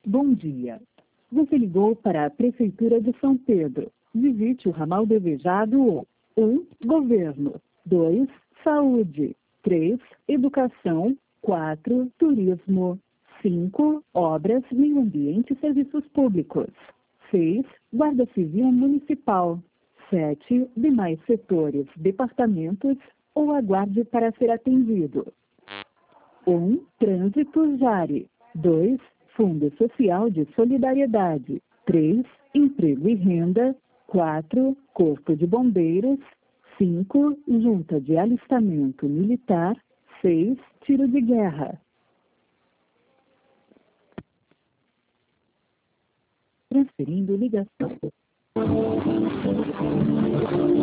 Bom dia. Você ligou para a Prefeitura de São Pedro. Visite o ramal desejado. 1. Governo. 2. Saúde. 3. Educação. 4. Turismo. 5. Obras, meio ambiente e serviços públicos. 6. Guarda Civil Municipal. 7. Demais setores, departamentos ou aguarde para ser atendido. 1. Trânsito Jari. 2. Fundo Social de Solidariedade. 3. Emprego e Renda. 4. Corpo de Bombeiros. 5. Junta de Alistamento Militar. 6. Tiro de Guerra. Transferindo ligação.